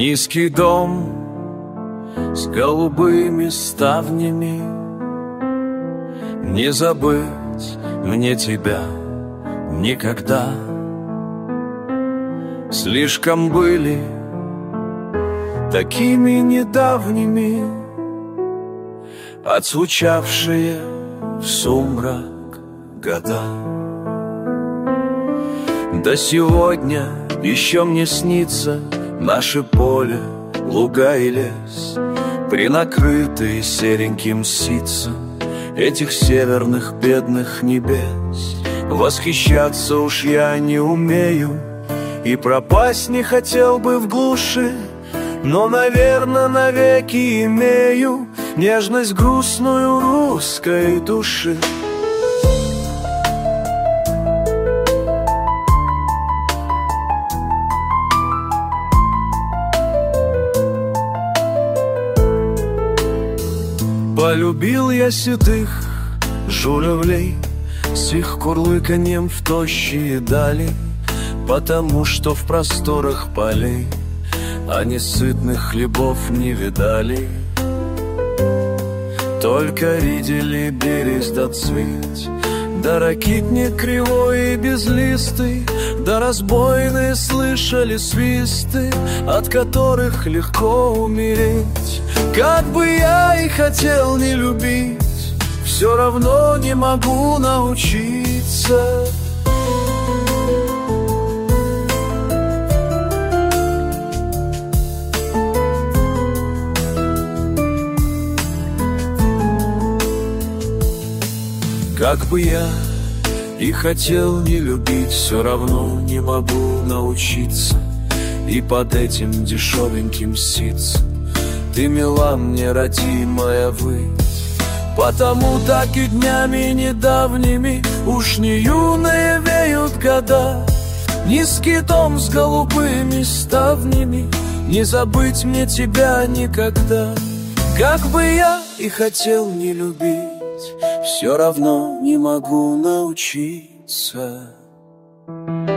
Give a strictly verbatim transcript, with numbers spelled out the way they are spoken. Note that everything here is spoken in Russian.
Низкий дом с голубыми ставнями, не забыть мне тебя никогда. Слишком были такими недавними отзвучавшие в сумрак года. До сегодня еще мне снится наше поле, луга и лес, принакрытые сереньким ситцем этих северных бедных небес. Восхищаться уж я не умею и пропасть не хотел бы в глуши, но, наверно, навеки имею нежность грустную русской души. Полюбил я седых журавлей с их курлыканьем в тощие дали, потому что в просторах полей они сытных хлебов не видали. Только видели берест да цвет, да ракитник кривой и безлистый, да разбойные слышали свисты, от которых легко умереть. Как бы я и хотел не любить, все равно не могу научиться. Как бы я и хотел не любить, все равно не могу научиться. И под этим дешевеньким ситцем ты мила мне, родимая, выть. Потому так и днями недавними уж не юные веют года. Низкий дом с голубыми ставнями, не забыть мне тебя никогда. Как бы я и хотел не любить, все равно не могу научиться.